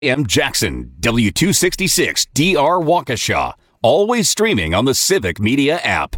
M. Jackson, W266 DR Waukesha. Always streaming on the Civic Media app.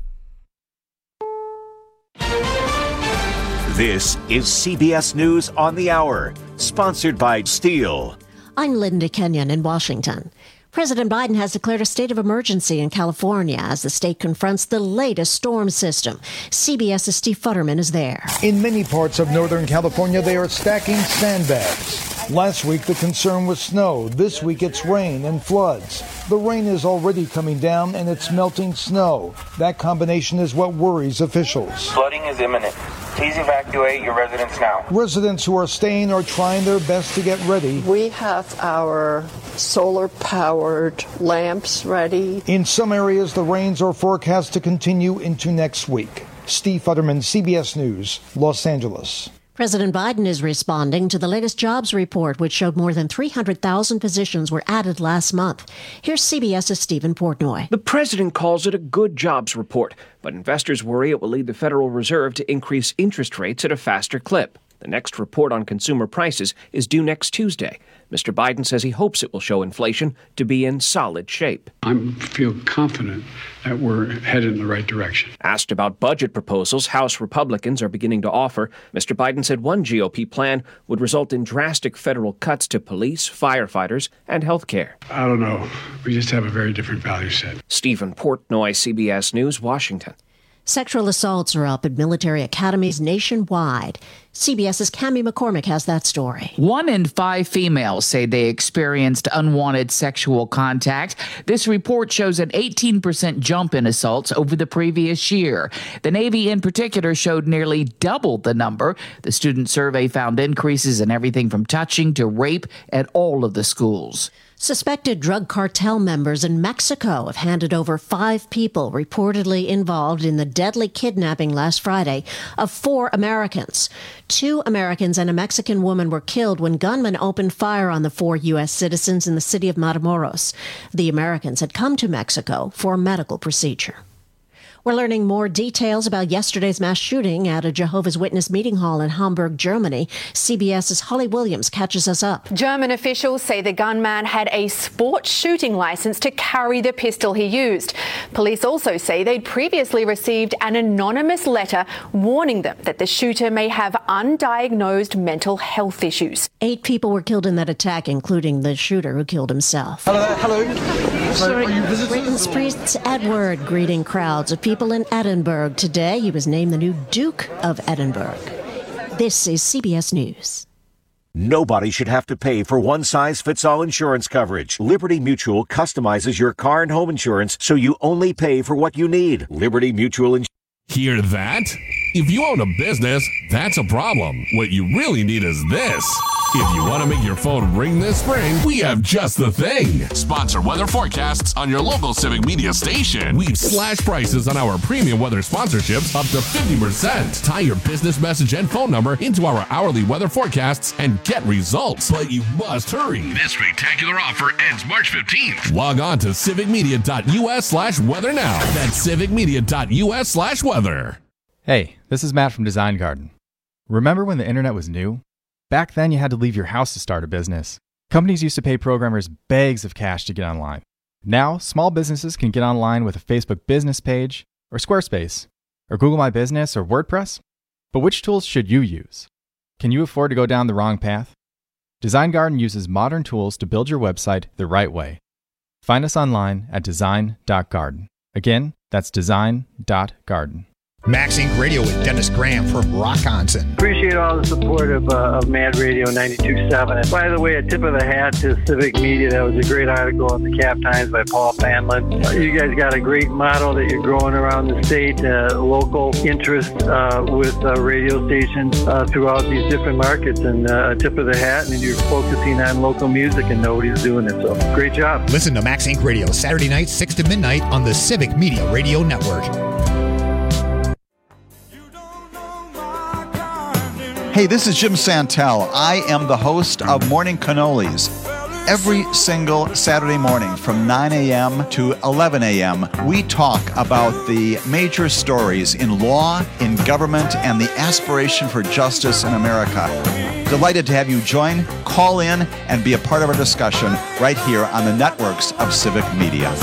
This is CBS News on the Hour, sponsored by Steel. I'm Linda Kenyon in Washington. President Biden has declared a state of emergency in California as the state confronts the latest storm system. CBS's Steve Futterman is there. In many parts of Northern California, they are stacking sandbags. Last week, the concern was snow. This week, it's rain and floods. The rain is already coming down, and it's melting snow. That combination is what worries officials. Flooding is imminent. Please evacuate your residents now. Residents who are staying are trying their best to get ready. We have our solar-powered lamps ready. In some areas, the rains are forecast to continue into next week. Steve Futterman, CBS News, Los Angeles. President Biden is responding to the latest jobs report, which showed more than 300,000 positions were added last month. Here's CBS's Stephen Portnoy. The president calls it a good jobs report, but investors worry it will lead the Federal Reserve to increase interest rates at a faster clip. The next report on consumer prices is due next Tuesday. Mr. Biden says he hopes it will show inflation to be in solid shape. I feel confident that we're headed in the right direction. Asked about budget proposals House Republicans are beginning to offer, Mr. Biden said one GOP plan would result in drastic federal cuts to police, firefighters, and health care. I don't know. We just have a very different value set. Stephen Portnoy, CBS News, Washington. Sexual assaults are up at military academies nationwide. CBS's Cammie McCormick has that story. 1 in 5 females say they experienced unwanted sexual contact. This report shows an 18% jump in assaults over the previous year. The Navy in particular showed nearly double the number. The student survey found increases in everything from touching to rape at all of the schools. Suspected drug cartel members in Mexico have handed over 5 people reportedly involved in the deadly kidnapping last Friday of 4 Americans. 2 Americans and a Mexican woman were killed when gunmen opened fire on the 4 U.S. citizens in the city of Matamoros. The Americans had come to Mexico for a medical procedure. We're learning more details about yesterday's mass shooting at a Jehovah's Witness meeting hall in Hamburg, Germany. CBS's Holly Williams catches us up. German officials say the gunman had a sports shooting license to carry the pistol he used. Police also say they'd previously received an anonymous letter warning them that the shooter may have undiagnosed mental health issues. 8 people were killed in that attack, including the shooter who killed himself. Hello. Sorry, Britain's Prince Edward greeting crowds of people in Edinburgh today. He was named the new Duke of Edinburgh. This is CBS News. Nobody should have to pay for one-size-fits-all insurance coverage. Liberty Mutual customizes your car and home insurance so you only pay for what you need. Liberty Mutual Insurance. Hear that? If you own a business, that's a problem. What you really need is this. If you want to make your phone ring this spring, we have just the thing. Sponsor weather forecasts on your local Civic Media station. We've slashed prices on our premium weather sponsorships up to 50%. Tie your business message and phone number into our hourly weather forecasts and get results. But you must hurry. This spectacular offer ends March 15th. Log on to civicmedia.us/weather now. That's civicmedia.us/weather. Hey, this is Matt from Design Garden. Remember when the internet was new? Back then, you had to leave your house to start a business. Companies used to pay programmers bags of cash to get online. Now, small businesses can get online with a Facebook business page, or Squarespace, or Google My Business, or WordPress. But which tools should you use? Can you afford to go down the wrong path? Design Garden uses modern tools to build your website the right way. Find us online at design.garden. Again, that's design.garden. Max Inc. Radio with Dennis Graham from Rockonson. Appreciate all the support of Mad Radio 92.7. And by the way, a tip of the hat to Civic Media. That was a great article in the Cap Times by Paul Fanlin. You guys got a great model that you're growing around the state, local interest with radio stations throughout these different markets. And a tip of the hat, and you're focusing on local music and nobody's doing it. So great job. Listen to Max Inc. Radio Saturday nights 6 to midnight on the Civic Media Radio Network. Hey, this is Jim Santel. I am the host of Morning Cannolis. Every single Saturday morning from 9 a.m. to 11 a.m., we talk about the major stories in law, in government, and the aspiration for justice in America. Delighted to have you join, call in, and be a part of our discussion right here on the networks of Civic Media.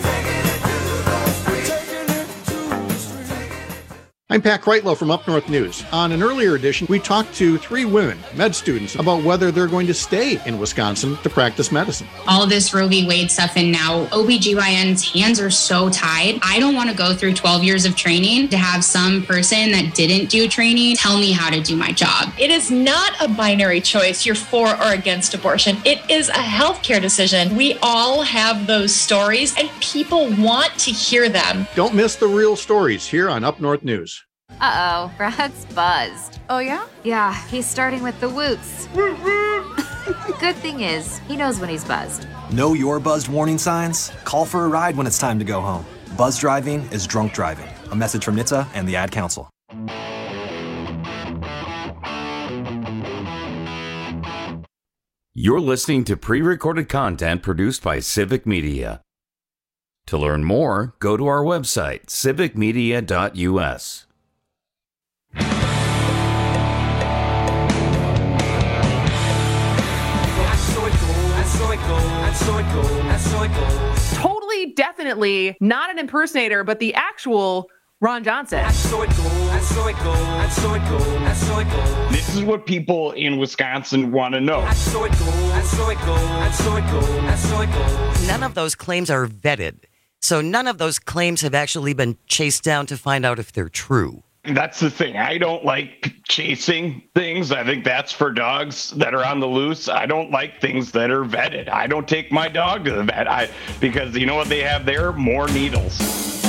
I'm Pat Kreitlow from Up North News. On an earlier edition, we talked to 3 women, med students, about whether they're going to stay in Wisconsin to practice medicine. All this Roe v. Wade stuff, and now OBGYN's hands are so tied. I don't want to go through 12 years of training to have some person that didn't do training tell me how to do my job. It is not a binary choice, you're for or against abortion. It is a healthcare decision. We all have those stories, and people want to hear them. Don't miss the real stories here on Up North News. Uh-oh, Brad's buzzed. Oh, yeah? Yeah, he's starting with the whoops. Good thing is, he knows when he's buzzed. Know your buzzed warning signs? Call for a ride when it's time to go home. Buzz driving is drunk driving. A message from NHTSA and the Ad Council. You're listening to pre-recorded content produced by Civic Media. To learn more, go to our website, civicmedia.us. Totally, definitely not an impersonator, but the actual Ron Johnson. This is what people in Wisconsin want to know. None of those claims are vetted. So none of those claims have actually been chased down to find out if they're true. That's the thing. I don't like chasing things. I think that's for dogs that are on the loose. I don't like things that are vetted. I don't take my dog to the vet because you know what they have there? More needles.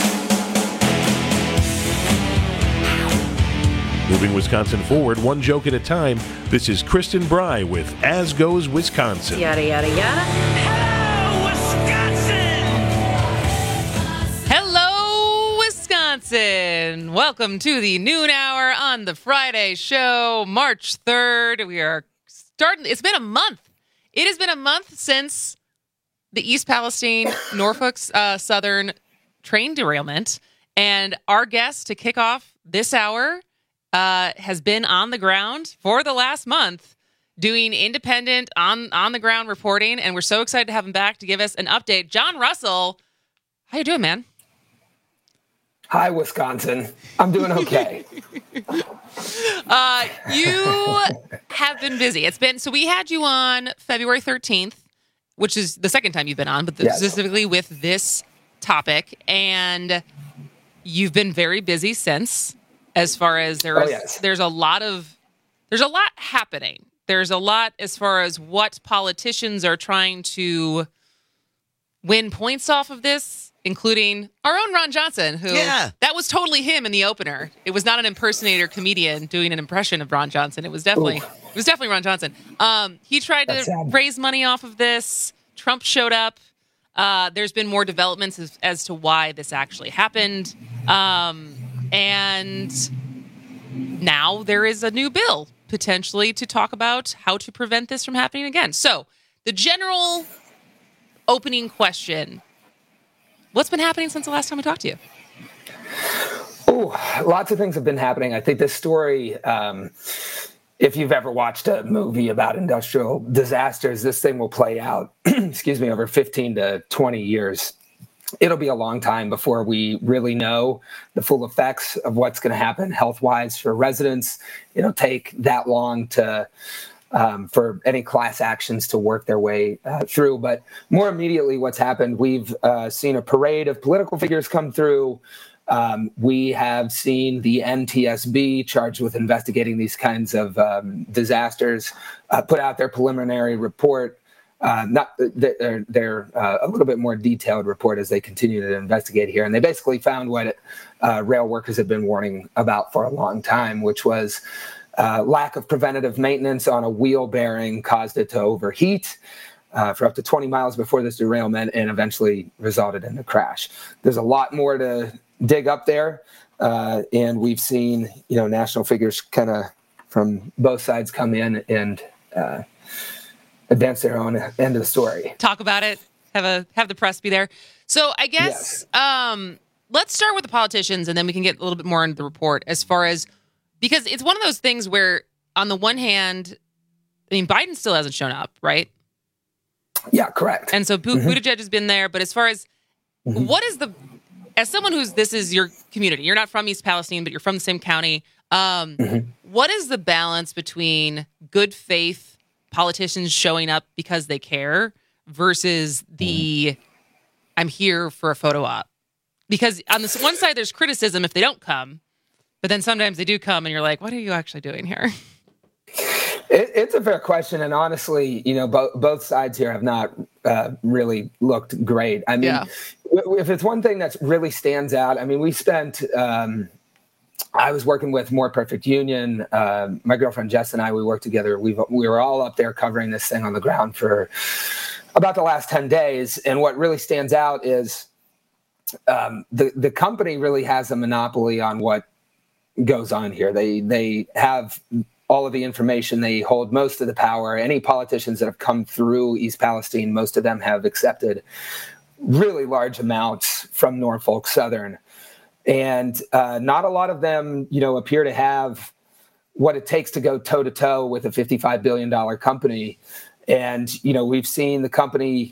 Moving Wisconsin forward, one joke at a time. This is Kristen Bry with As Goes Wisconsin. Yada, yada, yada. Welcome to the noon hour on the Friday show, March 3rd. We are starting. It's been a month. It has been a month since the East Palestine, Norfolk Southern train derailment. And our guest to kick off this hour has been on the ground for the last month doing independent on the ground reporting. And we're so excited to have him back to give us an update. John Russell, how you doing, man? Hi, Wisconsin. I'm doing okay. You have been busy. So we had you on February 13th, which is the second time you've been on, but specifically with this topic. And you've been very busy since, as far as there's a lot happening. There's a lot as far as what politicians are trying to win points off of this, including our own Ron Johnson, who that was totally him in the opener. It was not an impersonator comedian doing an impression of Ron Johnson. It was definitely Ron Johnson. He tried to raise money off of this. Trump showed up. There's been more developments as to why this actually happened. And now there is a new bill potentially to talk about how to prevent this from happening again. So the general opening question: what's been happening since the last time we talked to you? Oh, lots of things have been happening. I think this story, if you've ever watched a movie about industrial disasters, this thing will play out, over 15 to 20 years. It'll be a long time before we really know the full effects of what's going to happen health-wise for residents. It'll take that long to for any class actions to work their way through. But more immediately, what's happened, we've seen a parade of political figures come through. We have seen the NTSB, charged with investigating these kinds of disasters, put out their preliminary report. They're a little bit more detailed report as they continue to investigate here. And they basically found what rail workers have been warning about for a long time, which was lack of preventative maintenance on a wheel bearing caused it to overheat for up to 20 miles before this derailment and eventually resulted in a crash. There's a lot more to dig up there. And we've seen, national figures kind of from both sides come in and advance their own end of the story. Talk about it. Have the press be there. So I guess let's start with the politicians, and then we can get a little bit more into the report as far as, because it's one of those things where on the one hand, I mean, Biden still hasn't shown up, right? Yeah, correct. And so Buttigieg has been there. But as far as what is as someone this is your community, you're not from East Palestine, but you're from the same county. What is the balance between good faith politicians showing up because they care versus I'm here for a photo op? Because on this one side, there's criticism if they don't come, but then sometimes they do come and you're like, what are you actually doing here? It's a fair question. And honestly, both sides here have not really looked great. I mean, if it's one thing that really stands out, I mean, we spent, I was working with More Perfect Union. My girlfriend Jess and I, we worked together. We were all up there covering this thing on the ground for about the last 10 days. And what really stands out is the company really has a monopoly on what goes on here. They have all of the information. They hold most of the power. Any politicians that have come through East Palestine, most of them have accepted really large amounts from Norfolk Southern. And not a lot of them, appear to have what it takes to go toe-to-toe with a $55 billion company. And, we've seen the company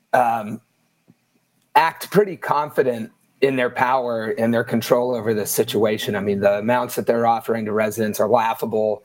act pretty confident in their power and their control over this situation. I mean, the amounts that they're offering to residents are laughable.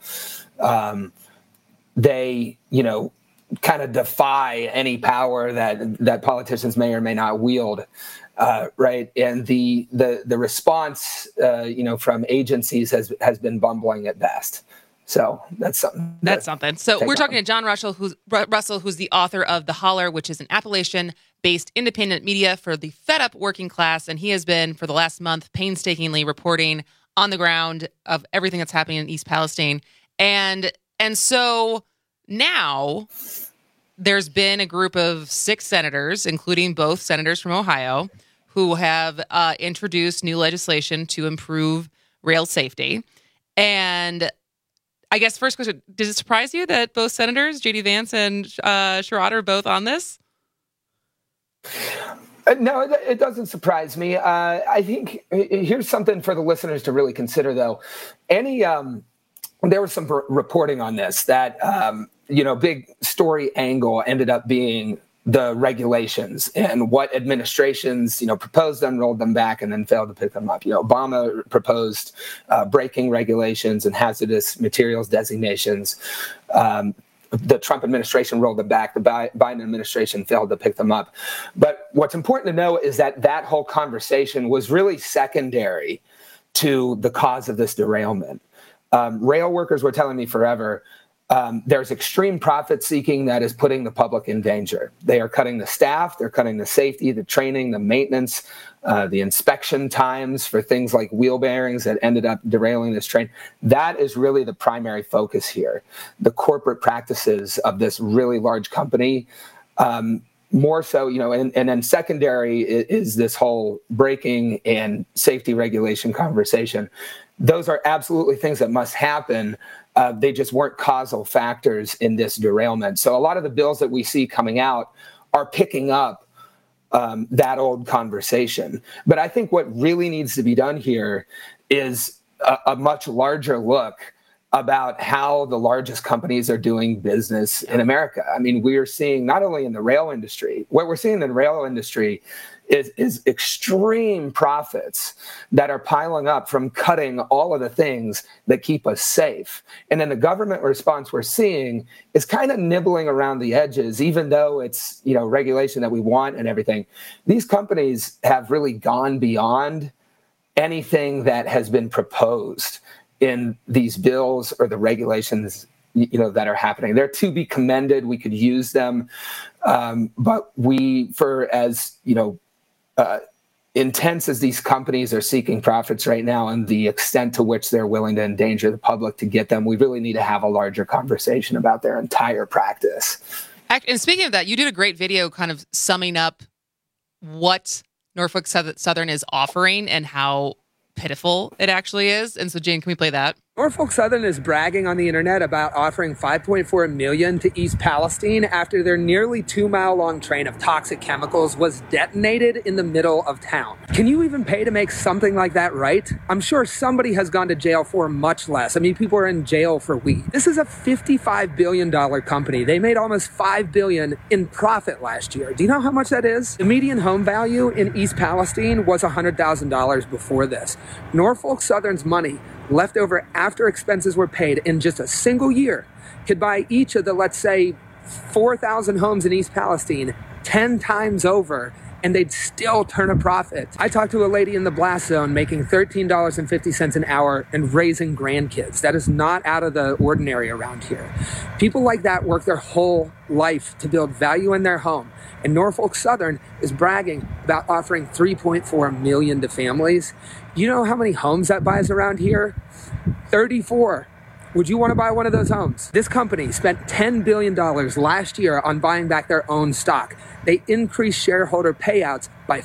They, kind of defy any power that politicians may or may not wield. Right. And the response, from agencies has been bumbling at best. So that's something. So we're talking to John Russell, who's the author of The Holler, which is an Appalachian-based independent media for the fed-up working class. And he has been, for the last month, painstakingly reporting on the ground of everything that's happening in East Palestine. And so now there's been a group of 6 senators, including both senators from Ohio, who have introduced new legislation to improve rail safety. And I guess first question, did it surprise you that both senators, J.D. Vance and Sherrod, are both on this? No, it doesn't surprise me. I think here's something for the listeners to really consider, though. There was some reporting on this that, big story angle ended up being the regulations and what administrations, proposed them, rolled them back, and then failed to pick them up. Obama proposed braking regulations and hazardous materials designations. The Trump administration rolled them back. The Biden administration failed to pick them up. But what's important to know is that whole conversation was really secondary to the cause of this derailment. Rail workers were telling me forever, there's extreme profit seeking that is putting the public in danger. They are cutting the staff, they're cutting the safety, the training, the maintenance, the inspection times for things like wheel bearings that ended up derailing this train. That is really the primary focus here. The corporate practices of this really large company, more so, and then secondary is this whole braking and safety regulation conversation. Those are absolutely things that must happen. They just weren't causal factors in this derailment. So a lot of the bills that we see coming out are picking up that old conversation. But I think what really needs to be done here is a much larger look about how the largest companies are doing business in America. I mean, we are seeing not only in the rail industry, what we're seeing in the rail industry is extreme profits that are piling up from cutting all of the things that keep us safe. And then the government response we're seeing is kind of nibbling around the edges, even though it's, regulation that we want and everything. These companies have really gone beyond anything that has been proposed in these bills or the regulations that are happening. They're to be commended. We could use them. But intense as these companies are seeking profits right now and the extent to which they're willing to endanger the public to get them, we really need to have a larger conversation about their entire practice. And speaking of that, you did a great video kind of summing up what Norfolk Southern is offering and how pitiful it actually is. And so, Jane, can we play that? Norfolk Southern is bragging on the internet about offering $5.4 million to East Palestine after their nearly 2-mile-long train of toxic chemicals was detonated in the middle of town. Can you even pay to make something like that right? I'm sure somebody has gone to jail for much less. I mean, people are in jail for weed. This is a $55 billion company. They made almost $5 billion in profit last year. Do you know how much that is? The median home value in East Palestine was $100,000 before this. Norfolk Southern's money left over after expenses were paid in just a single year could buy each of the, let's say, 4,000 homes in East Palestine 10 times over, and they'd still turn a profit. I talked to a lady in the blast zone making $13.50 an hour and raising grandkids. That is not out of the ordinary around here. People like that work their whole life to build value in their home. And Norfolk Southern is bragging about offering $3.4 million to families. You know how many homes that buys around here? 34. Would you want to buy one of those homes? This company spent $10 billion last year on buying back their own stock. They increased shareholder payouts by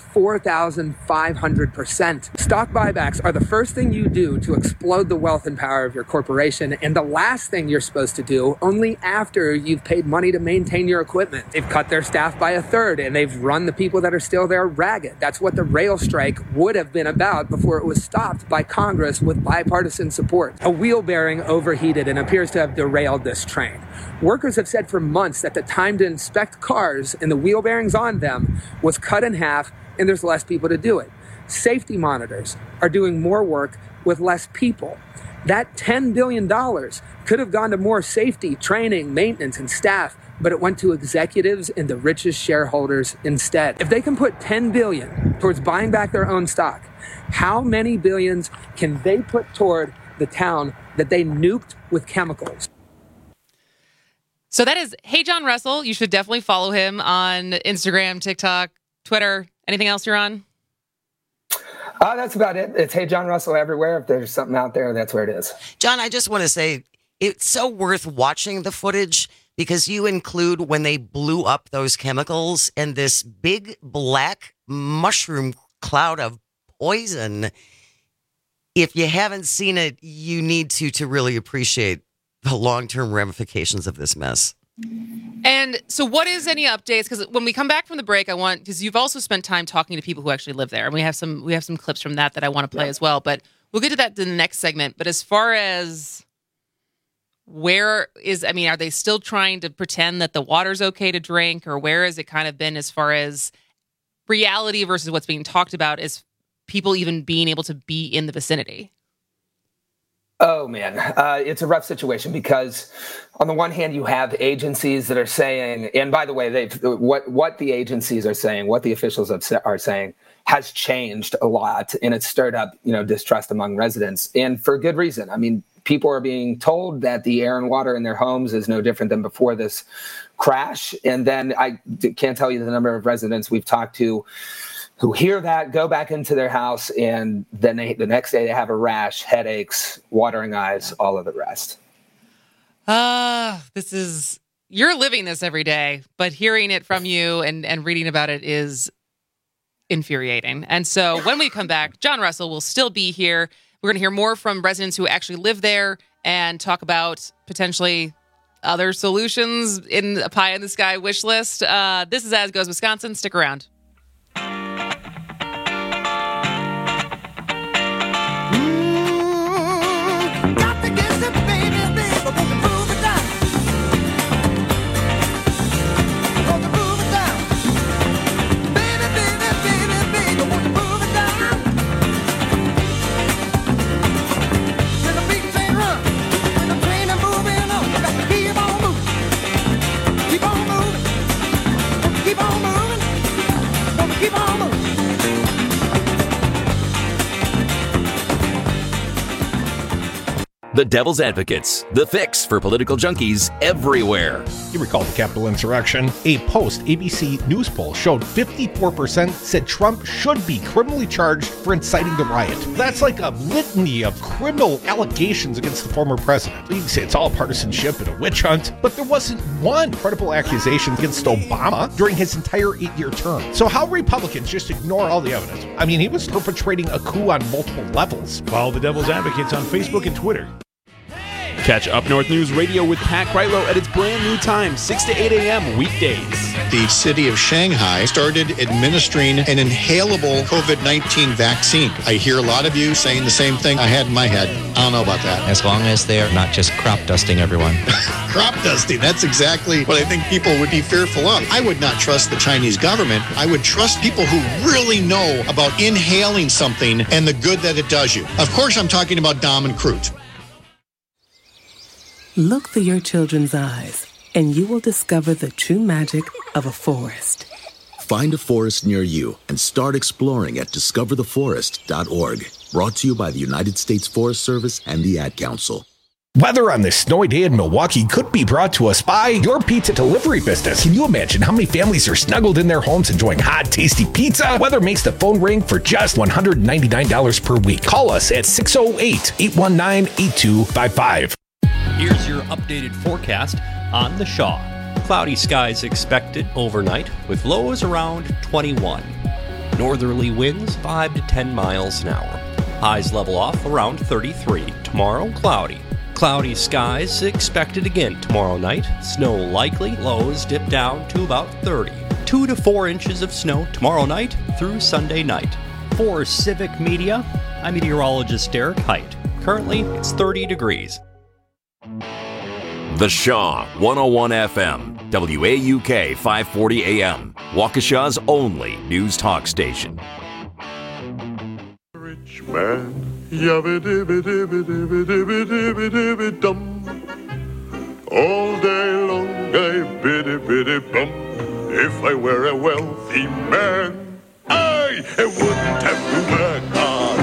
4,500%. Stock buybacks are the first thing you do to explode the wealth and power of your corporation, and the last thing you're supposed to do only after you've paid money to maintain your equipment. They've cut their staff by a third, and they've run the people that are still there ragged. That's what the rail strike would have been about before it was stopped by Congress with bipartisan support. A wheel bearing overheated and appears to have derailed this train. Workers have said for months that the time to inspect cars and the wheel bearings on them was cut in half, and there's less people to do it. Safety monitors are doing more work with less people. That $10 billion could have gone to more safety, training, maintenance, and staff, but it went to executives and the richest shareholders instead. If they can put $10 billion towards buying back their own stock, how many billions can they put toward the town that they nuked with chemicals? So that is Hey John Russell. You should definitely follow him on Instagram, TikTok, Twitter. Anything else you're on? That's about it. It's Hey John Russell everywhere. If there's something out there, that's where it is. John, I just want to say it's so worth watching the footage because you include when they blew up those chemicals and this big black mushroom cloud of poison. If you haven't seen it, you need to really appreciate the long-term ramifications of this mess. And so what is any updates? Because when we come back from the break, because you've also spent time talking to people who actually live there. And we have some clips from that I want to play as well. But we'll get to that in the next segment. But as far as are they still trying to pretend that the water's okay to drink? Or where has it kind of been as far as reality versus what's being talked about as people even being able to be in the vicinity? Oh, man, it's a rough situation because on the one hand, you have agencies that are saying, and by the way, what the agencies are saying, what the officials are saying has changed a lot, and it's stirred up, distrust among residents, and for good reason. I mean, people are being told that the air and water in their homes is no different than before this crash, and then I can't tell you the number of residents we've talked to who hear that, go back into their house, and then the next day they have a rash, headaches, watering eyes, all of the rest. You're living this every day, but hearing it from you and reading about it is infuriating. And so when we come back, John Russell will still be here. We're going to hear more from residents who actually live there and talk about potentially other solutions in a pie in the sky wish list. This is As Goes Wisconsin. Stick around. The Devil's Advocates, the fix for political junkies everywhere. You recall the Capitol insurrection? A post-ABC News poll showed 54% said Trump should be criminally charged for inciting the riot. That's like a litany of criminal allegations against the former president. You can say it's all partisanship and a witch hunt, but there wasn't one credible accusation against Obama during his entire 8-year term. So how Republicans just ignore all the evidence? I mean, he was perpetrating a coup on multiple levels. Follow the Devil's Advocates on Facebook and Twitter. Catch Up North News Radio with Pat Kreitlow at its brand new time, 6 to 8 a.m. weekdays. The city of Shanghai started administering an inhalable COVID-19 vaccine. I hear a lot of you saying the same thing I had in my head. I don't know about that. As long as they're not just crop dusting everyone. Crop dusting, that's exactly what I think people would be fearful of. I would not trust the Chinese government. I would trust people who really know about inhaling something and the good that it does you. Of course, I'm talking about Dom and Crute. Look through your children's eyes, and you will discover the true magic of a forest. Find a forest near you and start exploring at discovertheforest.org. Brought to you by the United States Forest Service and the Ad Council. Weather on this snowy day in Milwaukee could be brought to us by your pizza delivery business. Can you imagine how many families are snuggled in their homes enjoying hot, tasty pizza? Weather makes the phone ring for just $199 per week. Call us at 608-819-8255. Here's your updated forecast on the Shaw. Cloudy skies expected overnight with lows around 21. Northerly winds 5 to 10 miles an hour. Highs level off around 33. Tomorrow, cloudy. Cloudy skies expected again tomorrow night. Snow likely. Lows dip down to about 30. 2 to 4 inches of snow tomorrow night through Sunday night. For Civic Media, I'm meteorologist Derek Height. Currently, it's 30 degrees. The Shaw 101 FM, WAUK 540 AM, Waukesha's only news talk station. Rich man, yabba-dibba-dibba-dibba-dibba-dibba-dibba-dum. All day long I biddy-biddy-bum. If I were a wealthy man, I wouldn't have to work hard.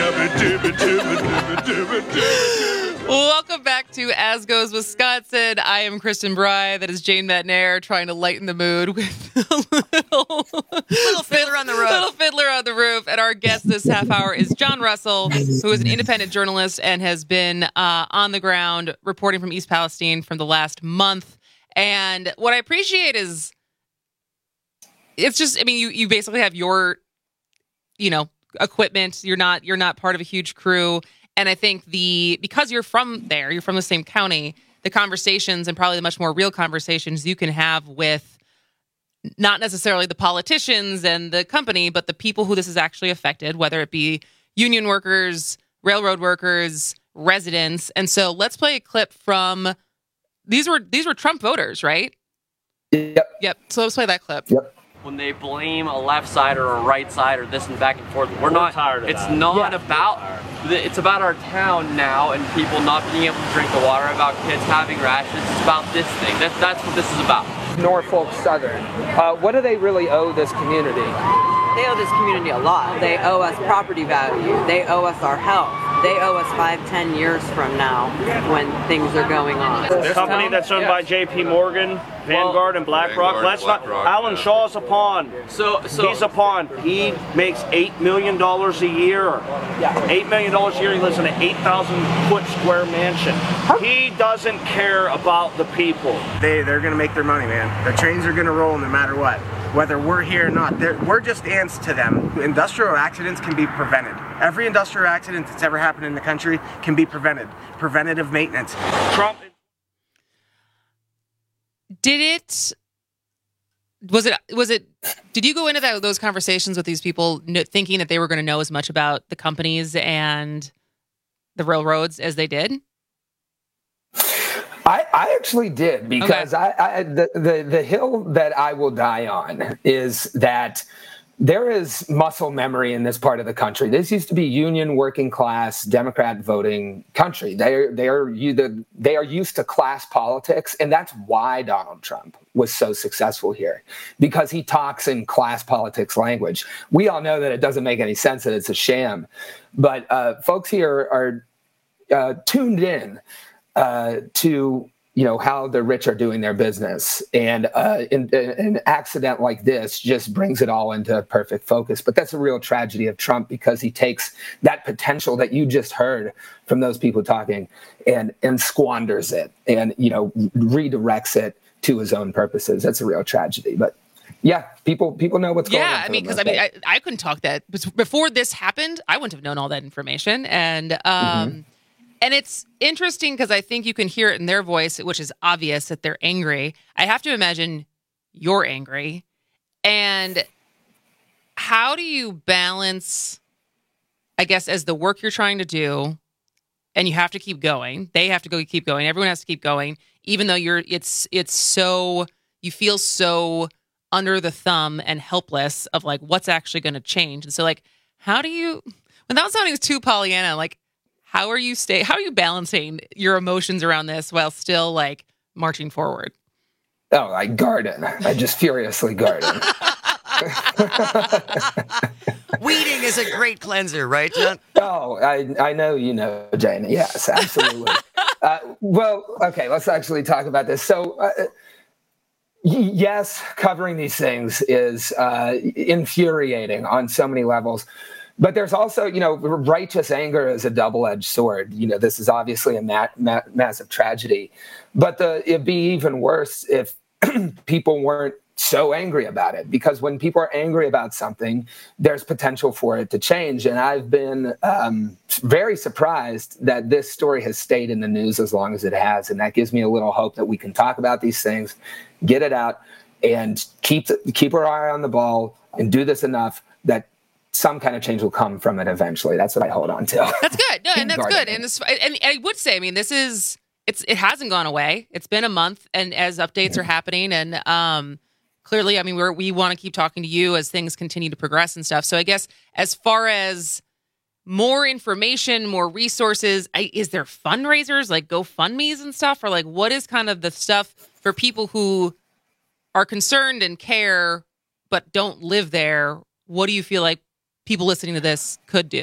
Yabba-dibba-dibba-dibba-dibba-dibba. Welcome back to As Goes Wisconsin. I am Kristen Bry. That is Jane Matnair trying to lighten the mood with a little fiddler on the roof. Little fiddler on the roof. And our guest this half hour is John Russell, who is an independent journalist and has been on the ground reporting from East Palestine from the last month. And what I appreciate is it's just, I mean, you basically have your, equipment. You're not part of a huge crew. And I think because you're from there, you're from the same county, the conversations and probably the much more real conversations you can have with not necessarily the politicians and the company, but the people who this is actually affected, whether it be union workers, railroad workers, residents. And so let's play a clip from these were Trump voters, right? Yep. So let's play that clip. Yep. When they blame a left side or a right side or this and back and forth, we're not tired of that. It's not about it's about our town now and people not being able to drink the water, about kids having rashes. It's about this thing. That's what this is about. Norfolk Southern. What do they really owe this community? They owe this community a lot. They owe us property value. They owe us our health. They owe us 5-10 years from now when things are going on. This company that's owned by J.P. Morgan, Vanguard, and BlackRock. Alan Shaw's a pawn. So he's a pawn. He makes $8 million a year. $8 million a year. He lives in an 8,000-foot square mansion. He doesn't care about the people. They're going to make their money, man. The trains are going to roll no matter what. Whether we're here or not, we're just ants to them. Industrial accidents can be prevented. Every industrial accident that's ever happened in the country can be prevented. Preventative maintenance. Did you go into those conversations with these people thinking that they were going to know as much about the companies and the railroads as they did? I actually did, because the hill that I will die on is that there is muscle memory in this part of the country. This used to be union, working class, Democrat voting country. They are used to class politics, and that's why Donald Trump was so successful here, because he talks in class politics language. We all know that it doesn't make any sense, that it's a sham, but folks here are tuned in to how the rich are doing their business, and an accident like this just brings it all into perfect focus. But that's a real tragedy of Trump, because he takes that potential that you just heard from those people talking and squanders it, and redirects it to his own purposes. That's a real tragedy. But yeah, people know what's going on. Yeah, I mean, because I couldn't talk that before this happened. I wouldn't have known all that information, and And it's interesting because I think you can hear it in their voice, which is obvious that they're angry. I have to imagine you're angry. And how do you balance, I guess, as the work you're trying to do, and you have to keep going. They have to keep going. Everyone has to keep going, even though it's so, you feel so under the thumb and helpless of like what's actually going to change. And so like, how do you, without sounding too Pollyanna, like how are you balancing your emotions around this while still like marching forward? Oh, I garden. I just furiously garden. Weeding is a great cleanser, right, John? Oh, I know you know, Jane. Yes, absolutely. Well, okay, let's actually talk about this. So, yes, covering these things is infuriating on so many levels. But there's also, righteous anger is a double-edged sword. This is obviously a massive tragedy. But it'd be even worse if people weren't so angry about it, because when people are angry about something, there's potential for it to change. And I've been very surprised that this story has stayed in the news as long as it has. And that gives me a little hope that we can talk about these things, get it out, and keep our eye on the ball and do this enough that some kind of change will come from it eventually. That's what I hold on to. That's good. No, and that's good. And I would say, I mean, it hasn't gone away. It's been a month, and as updates are happening, and clearly, I mean, we want to keep talking to you as things continue to progress and stuff. So I guess as far as more information, more resources, is there fundraisers like GoFundMe's and stuff? Or like what is kind of the stuff for people who are concerned and care but don't live there? What do you feel like people listening to this could do?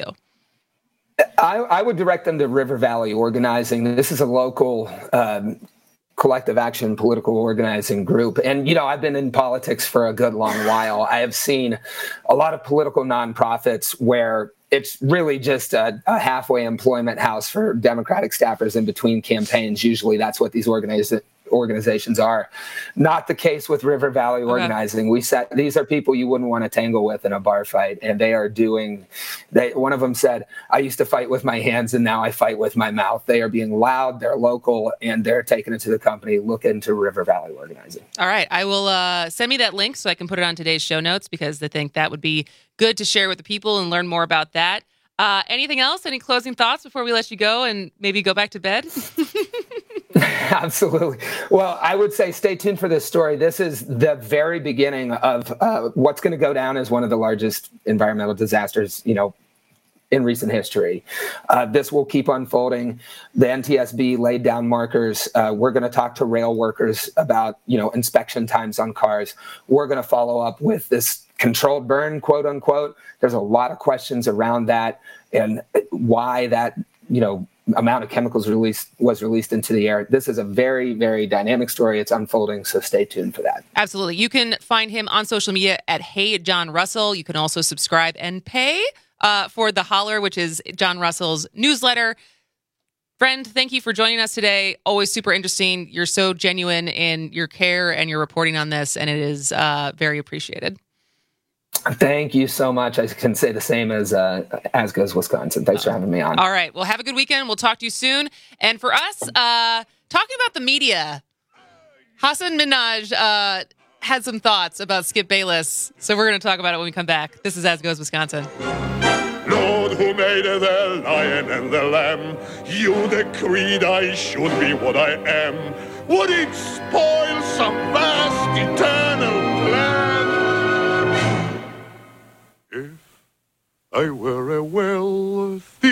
I would direct them to River Valley Organizing. This is a local collective action political organizing group. And, I've been in politics for a good long while. I have seen a lot of political nonprofits where it's really just a halfway employment house for Democratic staffers in between campaigns. Usually that's what these organizations are. Not the case with River Valley Organizing. These are people you wouldn't want to tangle with in a bar fight, and they are one of them said, I used to fight with my hands and now I fight with my mouth. They are being loud, they're local, and they're taking it to the company. Look into River Valley Organizing. All right. I will send me that link so I can put it on today's show notes, because I think that would be good to share with the people and learn more about that. Anything else? Any closing thoughts before we let you go and maybe go back to bed? Absolutely. Well, I would say stay tuned for this story. This is the very beginning of what's going to go down as one of the largest environmental disasters, in recent history. This will keep unfolding. The NTSB laid down markers. We're going to talk to rail workers about, inspection times on cars. We're going to follow up with this controlled burn, quote unquote. There's a lot of questions around that and why that, amount of chemicals was released into the air. This is a very, very dynamic story. It's unfolding, so stay tuned for that. Absolutely. You can find him on social media at Hey John Russell. You can also subscribe and pay for The Holler, which is John Russell's newsletter. Friend, thank you for joining us today. Always super interesting. You're so genuine in your care and your reporting on this, and it is very appreciated. Thank you so much. I can say the same as Goes Wisconsin. Thanks for having me on. All right. Well, have a good weekend. We'll talk to you soon. And for us, talking about the media, Hasan Minhaj had some thoughts about Skip Bayless. So we're going to talk about it when we come back. This is As Goes Wisconsin. Lord, who made the lion and the lamb, you decreed I should be what I am. Would it spoil some vast eternal plan? If I were a wealthy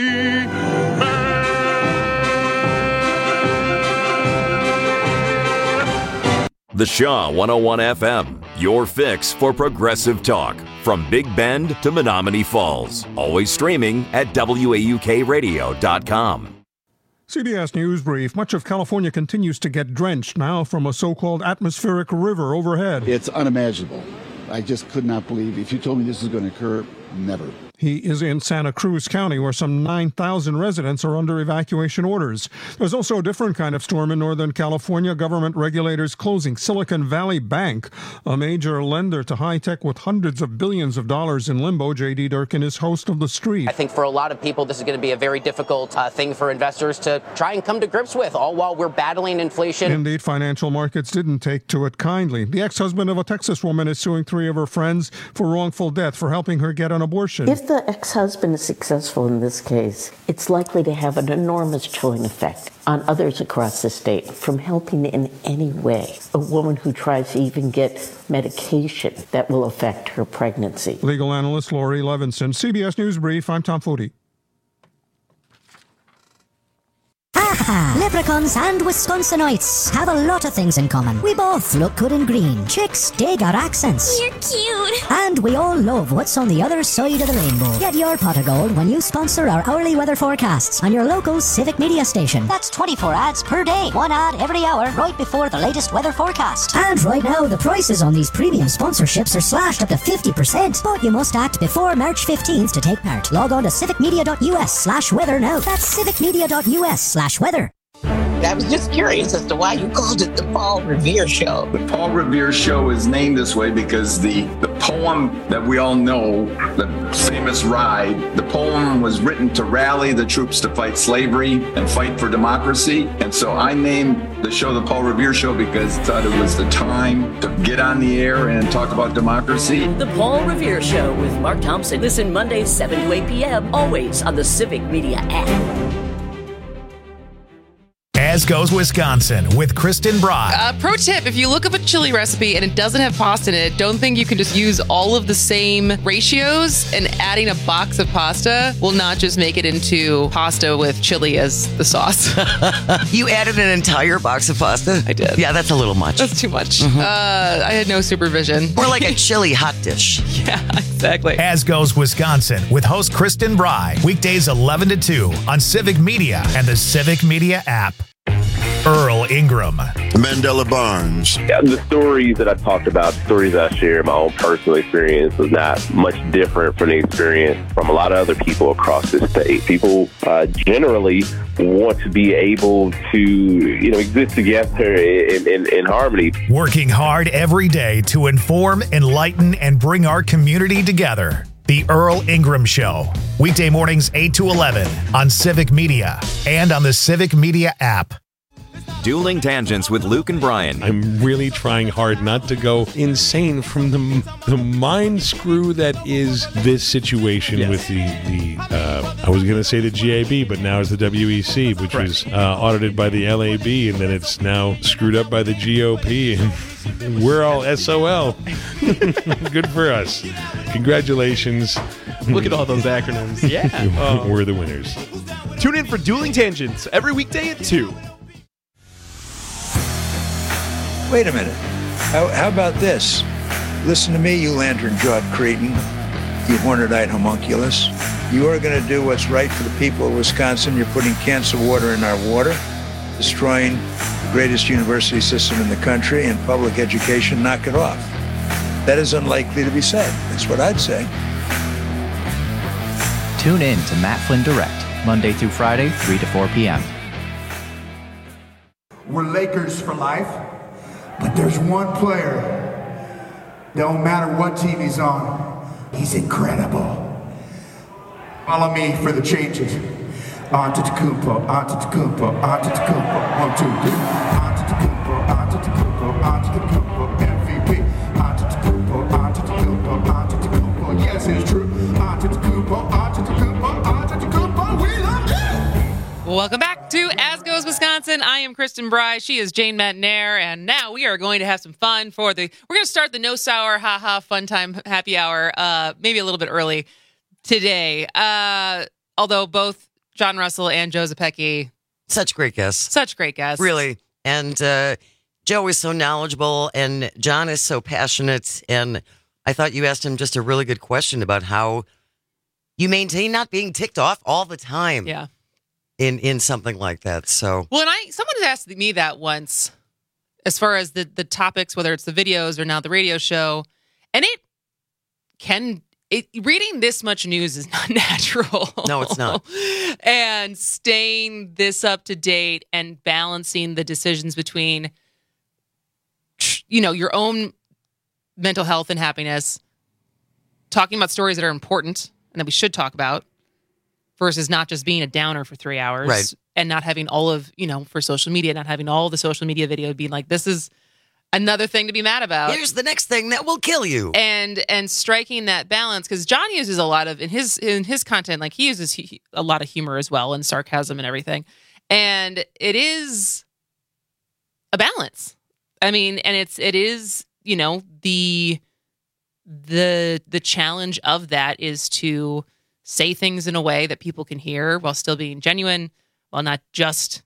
man. The Shaw 101 FM, your fix for progressive talk. From Big Bend to Menominee Falls. Always streaming at WAUKradio.com. CBS News Brief. Much of California continues to get drenched now from a so-called atmospheric river overhead. It's unimaginable. I just could not believe. If you told me this was going to occur, never. He is in Santa Cruz County, where some 9,000 residents are under evacuation orders. There's also a different kind of storm in Northern California. Government regulators closing Silicon Valley Bank, a major lender to high-tech with hundreds of billions of dollars in limbo. J.D. Durkin is host of The Street. I think for a lot of people, this is going to be a very difficult thing for investors to try and come to grips with, all while we're battling inflation. Indeed, financial markets didn't take to it kindly. The ex-husband of a Texas woman is suing 3 of her friends for wrongful death for helping her get an abortion. If the ex-husband is successful in this case, it's likely to have an enormous chilling effect on others across the state from helping in any way a woman who tries to even get medication that will affect her pregnancy. Legal analyst Lori Levinson, CBS News Brief. I'm Tom Foti. Leprechauns and Wisconsinites have a lot of things in common. We both look good in green. Chicks dig our accents. You're cute. And we all love what's on the other side of the rainbow. Get your pot of gold when you sponsor our hourly weather forecasts on your local Civic Media station. That's 24 ads per day. 1 ad every hour right before the latest weather forecast. And right now, the prices on these premium sponsorships are slashed up to 50%. But you must act before March 15th to take part. Log on to civicmedia.us/weather now. That's civicmedia.us/weather. I was just curious as to why you called it the Paul Revere Show. The Paul Revere Show is named this way because the poem that we all know, the famous Ride, the poem was written to rally the troops to fight slavery and fight for democracy. And so I named the show the Paul Revere Show because I thought it was the time to get on the air and talk about democracy. The Paul Revere Show with Mark Thompson. Listen Mondays 7 to 8 p.m. always on the Civic Media app. As Goes Wisconsin with Kristen Bry. Pro tip, if you look up a chili recipe and it doesn't have pasta in it, don't think you can just use all of the same ratios, and adding a box of pasta will not just make it into pasta with chili as the sauce. You added an entire box of pasta? I did. Yeah, that's a little much. That's too much. I had no supervision. More like a chili hot dish. Yeah, exactly. As Goes Wisconsin with host Kristen Bry. Weekdays 11 to 2 on Civic Media and the Civic Media app. Earl Ingram. Mandela Barnes. Yeah, the stories that I talked about, stories I share, my own personal experience was not much different from the experience from a lot of other people across the state. People generally want to be able to, exist together in harmony. Working hard every day to inform, enlighten, and bring our community together. The Earl Ingram Show. Weekday mornings 8 to 11 on Civic Media and on the Civic Media app. Dueling Tangents with Luke and Brian. I'm really trying hard not to go insane from the mind screw that is this situation with the I was going to say the GAB, but now it's the WEC, which was audited by the LAB, and then it's now screwed up by the GOP, and we're all SOL. Good for us. Congratulations. Look at all those acronyms. Yeah. We're the winners. Tune in for Dueling Tangents every weekday at 2. Wait a minute. How about this? Listen to me, you lantern-jawed cretin, you horned-eyed homunculus. You are going to do what's right for the people of Wisconsin. You're putting cancer water in our water, destroying the greatest university system in the country and public education. Knock it off. That is unlikely to be said. That's what I'd say. Tune in to Matt Flynn Direct, Monday through Friday, 3 to 4 p.m. We're Lakers for life. But there's one player, don't matter what team he's on, he's incredible. Follow me for the changes. Antetokounmpo, Antetokounmpo, Antetokounmpo. 1, 2, 3. Antetokounmpo, Antetokounmpo, Antetokounmpo, MVP. Antetokounmpo, Antetokounmpo, Antetokounmpo. Yes, it's true. Antetokounmpo, Antetokounmpo, Antetokounmpo. We love you. Welcome back to As Goes Wisconsin. I am Kristen Bry. She is Jane Matnair. And now we are going to have some fun we're going to start the No Sour, haha, fun time happy hour, maybe a little bit early today. Although both John Russell and Joe Zepecki. Such great guests. Such great guests. Really. And Joe is so knowledgeable and John is so passionate. And I thought you asked him just a really good question about how you maintain not being ticked off all the time. Yeah. In something like that. So well, and someone has asked me that once, as far as the topics, whether it's the videos or now the radio show, and it can reading this much news is not natural. No, it's not. And staying this up to date and balancing the decisions between, your own mental health and happiness, talking about stories that are important and that we should talk about, versus not just being a downer for 3 hours. Right. And not having all of, for social media, not having all the social media video being like, this is another thing to be mad about. Here's the next thing that will kill you. And striking that balance, because John uses a lot of, in his content, like he uses a lot of humor as well and sarcasm and everything. And it is a balance. I mean, and it is, the challenge of that is to say things in a way that people can hear while still being genuine, while not just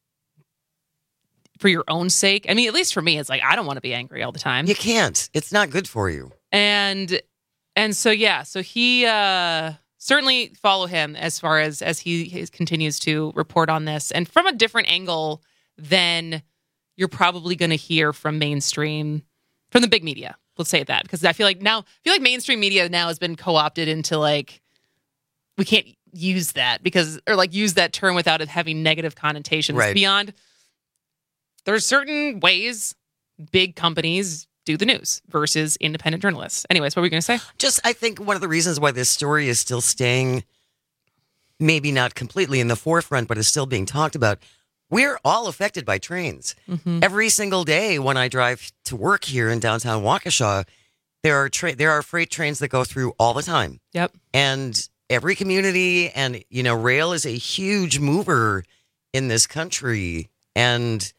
for your own sake. I mean, at least for me, it's like, I don't want to be angry all the time. You can't. It's not good for you. And so, yeah, so he certainly follow him as far as he continues to report on this, and from a different angle than you're probably going to hear from the big media. Let's say that, because I feel like mainstream media now has been co-opted into like, we can't use that use that term without it having negative connotations. Right. Beyond, there's certain ways big companies do the news versus independent journalists. Anyways, what were we going to say? I think one of the reasons why this story is still staying, maybe not completely in the forefront, but is still being talked about. We're all affected by trains. Mm-hmm. Every single day when I drive to work here in downtown Waukesha, there are freight trains that go through all the time. Yep. And every community and, rail is a huge mover in this country. And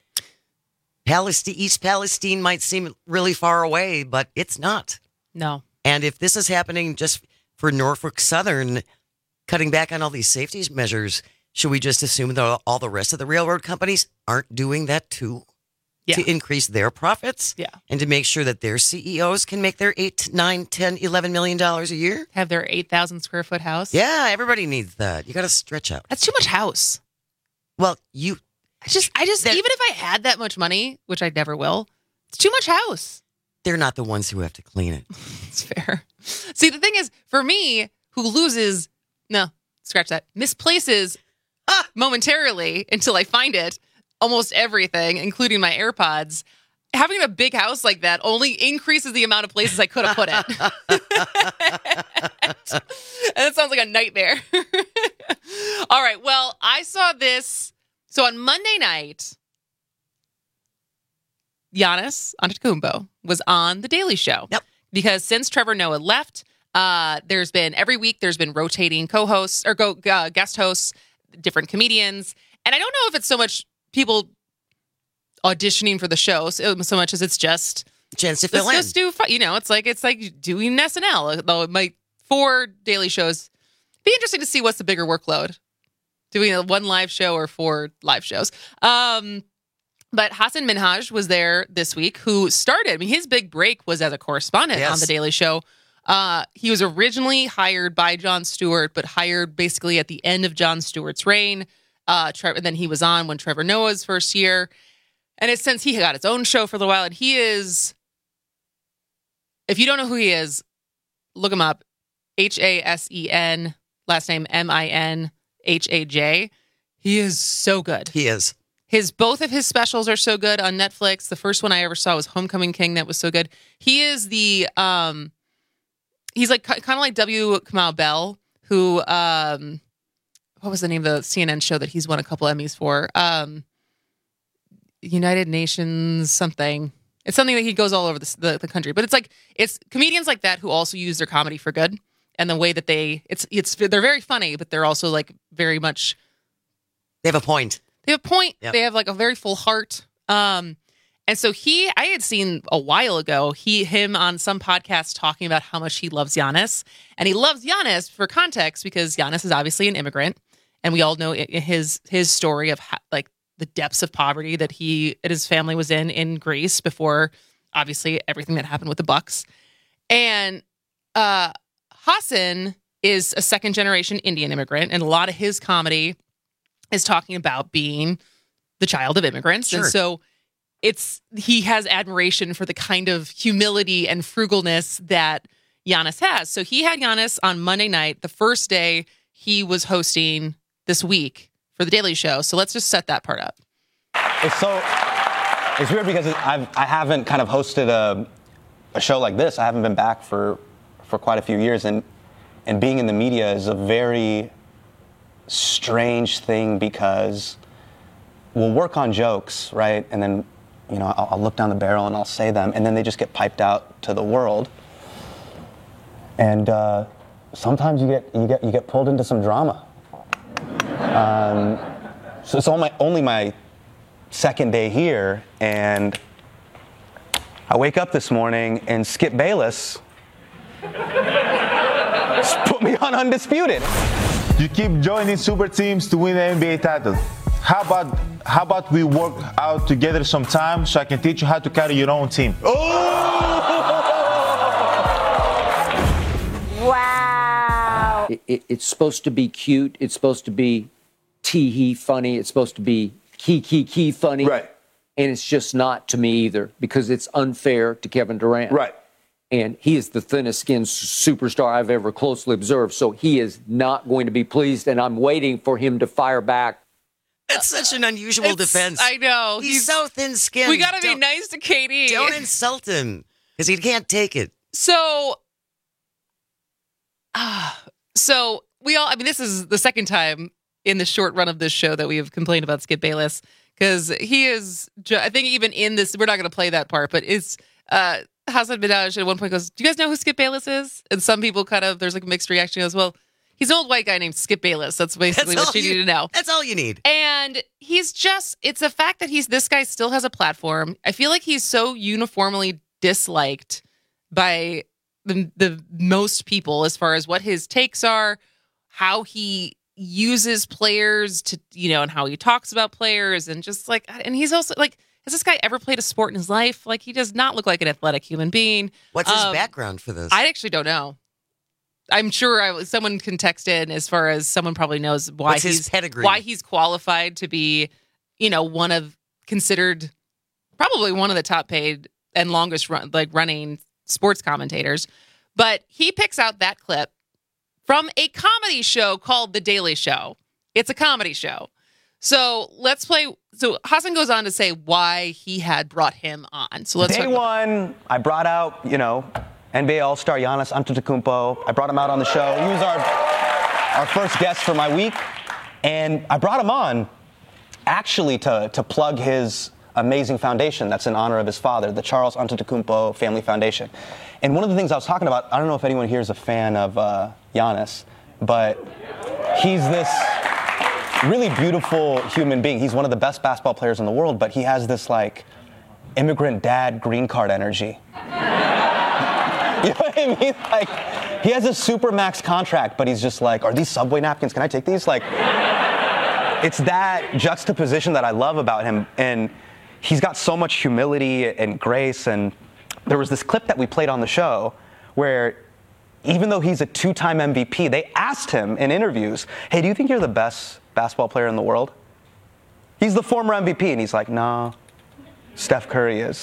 East Palestine might seem really far away, but it's not. No. And if this is happening just for Norfolk Southern, cutting back on all these safety measures, should we just assume that all the rest of the railroad companies aren't doing that too? Yeah. To increase their profits? Yeah. And to make sure that their CEOs can make their $8, $9, $10, $11 million a year? Have their 8,000 square foot house? Yeah, everybody needs that. You got to stretch out. That's too much house. Well, I just even if I had that much money, which I never will, it's too much house. They're not the ones who have to clean it. It's fair. See, the thing is, for me, misplaces momentarily until I find it, almost everything, including my AirPods, having a big house like that only increases the amount of places I could have put it. And it sounds like a nightmare. All right. Well, I saw this. So on Monday night, Giannis Antetokounmpo was on The Daily Show. Yep. Because since Trevor Noah left, every week there's been rotating co-hosts or guest hosts, different comedians. And I don't know if it's so much people auditioning for the show so much as it's just chance to fill in. Just do, it's like doing SNL. Though it might, for daily shows, be interesting to see what's the bigger workload, doing one live show or 4 live shows. But Hassan Minhaj was there this week, who started. I mean, his big break was as a correspondent on The Daily Show. He was originally hired by Jon Stewart, but hired basically at the end of Jon Stewart's reign. And then he was on when Trevor Noah's first year. And it's since he got his own show for a little while. And he is, if you don't know who he is, look him up. Hasen, last name Minhaj. He is so good. He is. Both of his specials are so good on Netflix. The first one I ever saw was Homecoming King. That was so good. He is he's like kind of like W. Kamau Bell, who, what was the name of the CNN show that he's won a couple Emmys for? United Nations something. It's something that he goes all over the country. But it's comedians like that who also use their comedy for good. And the way that they're very funny, but they're also like very much. They have a point. Yep. They have like a very full heart. And so I had seen a while ago, him on some podcast talking about how much he loves Giannis. And he loves Giannis for context because Giannis is obviously an immigrant. And we all know his story of like the depths of poverty that he and his family was in Greece before obviously everything that happened with the Bucks. And Hassan is a second generation Indian immigrant. And a lot of his comedy is talking about being the child of immigrants. Sure. And so he has admiration for the kind of humility and frugalness that Giannis has. So he had Giannis on Monday night, the first day he was hosting this week for The Daily Show. So let's just set that part up. It's weird because I haven't kind of hosted a show like this. I haven't been back for quite a few years, and being in the media is a very strange thing because we'll work on jokes, right? And then, I'll look down the barrel and I'll say them, and then they just get piped out to the world. And sometimes you get pulled into some drama. So it's only my second day here, and I wake up this morning and Skip Bayless put me on Undisputed. You keep joining super teams to win the NBA title. How about we work out together sometime so I can teach you how to carry your own team? Wow. It's supposed to be cute. It's supposed to be tee-hee funny. It's supposed to be key funny. Right. And it's just not to me either because it's unfair to Kevin Durant. Right. And he is the thinnest skinned superstar I've ever closely observed. So he is not going to be pleased, and I'm waiting for him to fire back. That's such an unusual defense. I know. He's so thin-skinned. We got to be nice to KD. Don't insult him because he can't take it. So this is the second time in the short run of this show that we have complained about Skip Bayless because he is, I think even in this, we're not going to play that part, but it's, Hassan Minhaj at one point goes, do you guys know who Skip Bayless is? And some people there's like a mixed reaction. He goes, well, he's an old white guy named Skip Bayless. That's basically what you need to know. That's all you need. And it's the fact that this guy still has a platform. I feel like he's so uniformly disliked by the most people as far as what his takes are, how he uses players to, and how he talks about players and just and he's also has this guy ever played a sport in his life? He does not look like an athletic human being. What's his background for this? I actually don't know. I'm sure someone can text in as far as someone probably knows why What's his pedigree? Why he's qualified to be, considered probably one of the top paid and longest running sports commentators. But he picks out that clip from a comedy show called The Daily Show. It's a comedy show. So let's play. So Hassan goes on to say why he had brought him on. So let's Day one, I brought out, NBA All-Star Giannis Antetokounmpo. I brought him out on the show. He was our first guest for my week. And I brought him on actually to plug his amazing foundation that's in honor of his father, the Charles Antetokounmpo Family Foundation. And one of the things I was talking about, I don't know if anyone here is a fan of Giannis, but he's this really beautiful human being. He's one of the best basketball players in the world, but he has this immigrant dad green card energy. You know what I mean? He has a super max contract, but he's just are these Subway napkins? Can I take these? It's that juxtaposition that I love about him. And he's got so much humility and grace. And there was this clip that we played on the show where even though he's a two-time MVP, they asked him in interviews, hey, do you think you're the best basketball player in the world? He's the former MVP. And he's like, no, Steph Curry is.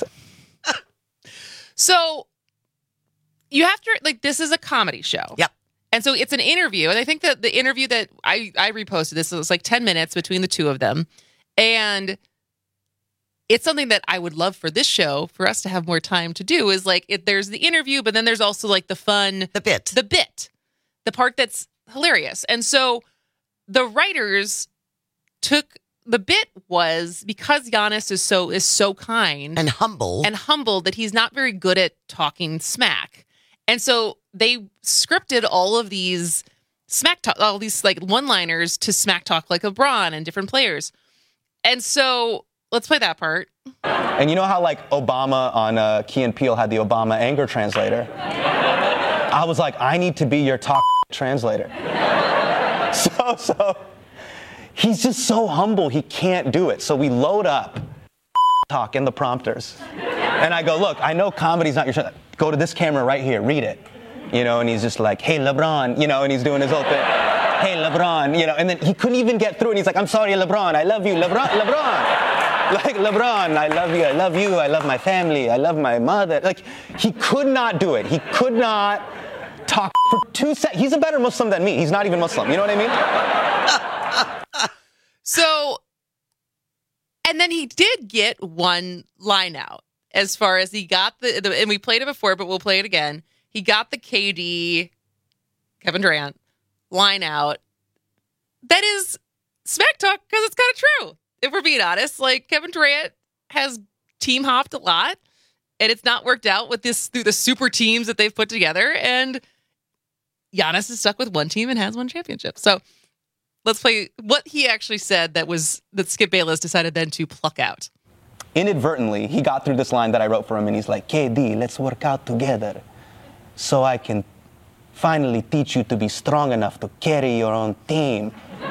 So you have to, this is a comedy show. Yep. And so it's an interview. And I think that the interview that I reposted, this was 10 minutes between the two of them. And it's something that I would love for this show, for us to have more time to do, is there's the interview, but then there's also the fun. The bit. The part that's hilarious. And so the writers took, the bit was because Giannis is so kind. And humble. That he's not very good at talking smack. And so they scripted all of these smack talk, all these one-liners to smack talk like LeBron and different players. And so let's play that part. And you know how Obama on Key and Peele had the Obama anger translator? I was I need to be your talk translator. So he's just so humble, he can't do it. So we load up talk in the prompters. And I go, look, I know comedy's not your... Go to this camera right here, read it. And he's just hey, LeBron, and he's doing his whole thing. Hey, LeBron, and then he couldn't even get through, and he's I'm sorry, LeBron, I love you, LeBron. LeBron, I love you, I love my family, I love my mother. He could not do it. He could not talk for 2 seconds. He's a better Muslim than me. He's not even Muslim. You know what I mean? So, and then he did get one line out as far as he got and we played it before, but we'll play it again. He got the KD, Kevin Durant, line out. That is smack talk because it's kind of true. If we're being honest, like Kevin Durant has team hopped a lot and it's not worked out with this through the super teams that they've put together. And Giannis is stuck with one team and has one championship. So let's play what he actually said that Skip Bayless decided then to pluck out. Inadvertently, he got through this line that I wrote for him and he's like, KD, let's work out together so I can finally teach you to be strong enough to carry your own team.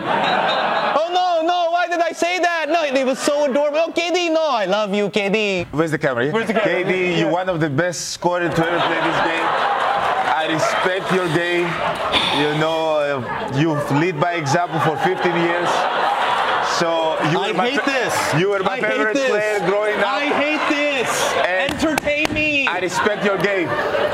Oh, no, why did I say that? No, it was so adorable. Oh, KD, no, I love you, KD. Where's the camera? Where's the camera? KD, you're one of the best scorers to ever play this game. I respect your game. You know, you've led by example for 15 years. So you were my favorite player growing up. I hate this. Entertain me. I respect your game.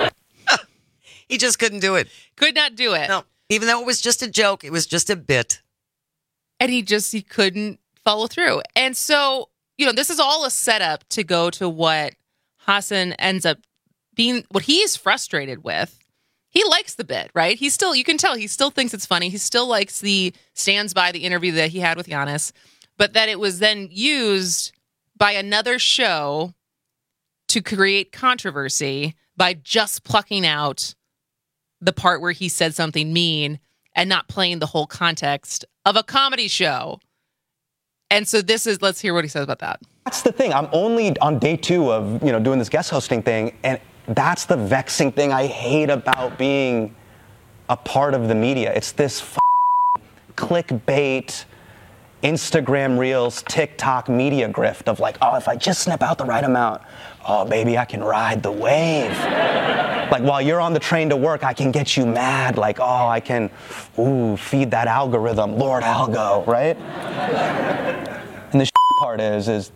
He just couldn't do it. Could not do it. No, even though it was just a joke, it was just a bit. And he couldn't follow through. And so, this is all a setup to go to what Hassan ends up being, what he is frustrated with. He likes the bit, right? You can tell he still thinks it's funny. He still stands by the interview that he had with Giannis, but that it was then used by another show to create controversy by just plucking out the part where he said something mean and not playing the whole context of a comedy show. And so let's hear what he says about that. That's the thing. I'm only on day 2 of, doing this guest hosting thing. And that's the vexing thing I hate about being a part of the media. It's this clickbait, Instagram Reels, TikTok media grift of if I just snip out the right amount, oh, baby, I can ride the wave. While you're on the train to work, I can get you mad. I can, feed that algorithm, Lord Algo, right? And the part is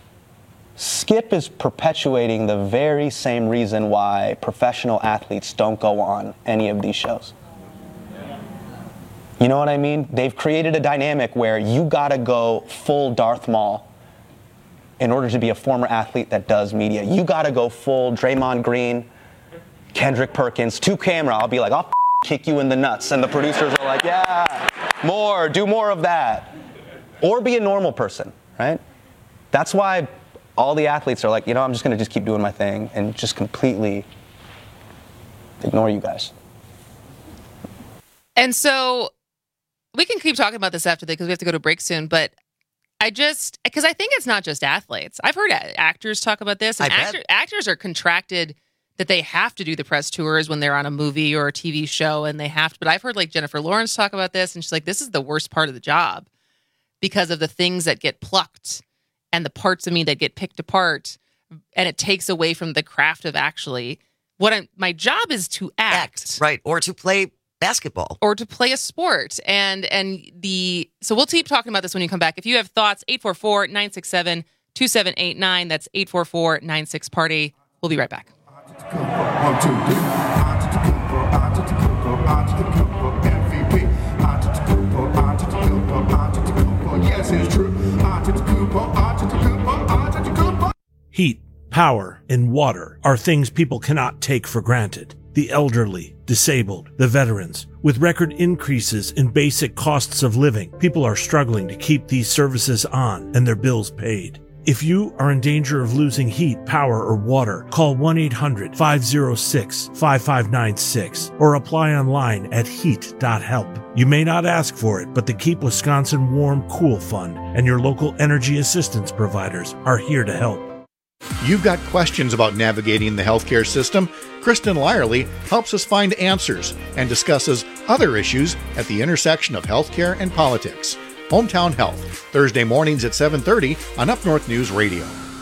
Skip is perpetuating the very same reason why professional athletes don't go on any of these shows. You know what I mean? They've created a dynamic where you gotta go full Darth Maul in order to be a former athlete that does media. You gotta go full Draymond Green, Kendrick Perkins, to camera. I'll be like, I'll kick you in the nuts. And the producers are like, yeah, do more of that. Or be a normal person, right? That's why all the athletes are like, I'm just gonna keep doing my thing and just completely ignore you guys. And so we can keep talking about this after because we have to go to break soon, but because I think it's not just athletes. I've heard actors talk about this, and actors are contracted that they have to do the press tours when they're on a movie or a TV show, and they have to. But I've heard Jennifer Lawrence talk about this, and she's like, this is the worst part of the job because of the things that get plucked and the parts of me that get picked apart, and it takes away from the craft of actually my job is to act. Right, or to play basketball. Or to play a sport. So we'll keep talking about this when you come back. If you have thoughts, 844-967-2789. That's 844-96-PARTY. We'll be right back. 1, 2, 3. Yes, it's true. Heat, power, and water are things people cannot take for granted. The elderly, disabled, the veterans. With record increases in basic costs of living, people are struggling to keep these services on and their bills paid. If you are in danger of losing heat, power, or water, call 1-800-506-5596 or apply online at heat.help. You may not ask for it, but the Keep Wisconsin Warm Cool Fund and your local energy assistance providers are here to help. You've got questions about navigating the healthcare system? Kristen Lyerly helps us find answers and discusses other issues at the intersection of healthcare and politics. Hometown Health, Thursday mornings at 7:30 on Up North News Radio.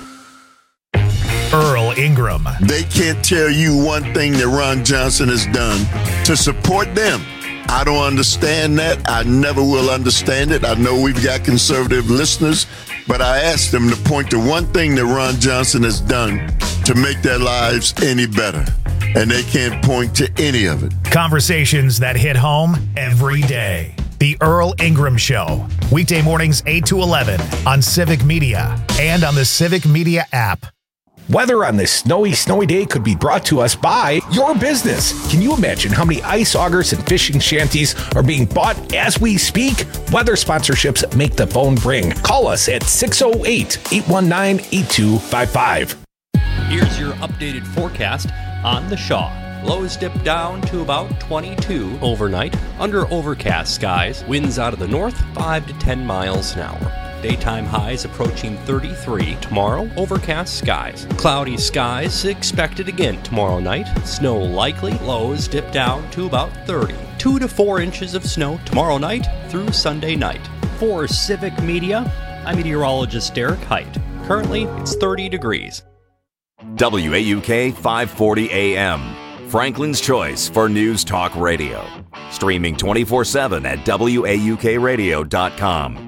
Earl Ingram. They can't tell you one thing that Ron Johnson has done to support them. I don't understand that. I never will understand it. I know we've got conservative listeners, but I asked them to point to one thing that Ron Johnson has done to make their lives any better. and they can't point to any of it. Conversations that hit home every day. The Earl Ingram Show. Weekday mornings 8 to 11 on Civic Media and on the Civic Media app. Weather on this snowy day could be brought to us by your business. Can you imagine how many ice augers and fishing shanties are being bought as we speak? Weather sponsorships make the phone ring. Call us at 608-819-8255. Here's your updated forecast on the Shaw. Lows dip down to about 22 overnight under overcast skies. Winds out of the north 5 to 10 miles an hour. Daytime highs approaching 33 tomorrow. Overcast skies. Cloudy skies expected again tomorrow night. Snow likely. Lows dip down to about 30. 2 to 4 inches of snow tomorrow night through Sunday night. For Civic Media, I'm meteorologist Derek Height. Currently, it's 30 degrees. WAUK 540 AM. Franklin's choice for News Talk Radio. Streaming 24/7 at WAUKradio.com.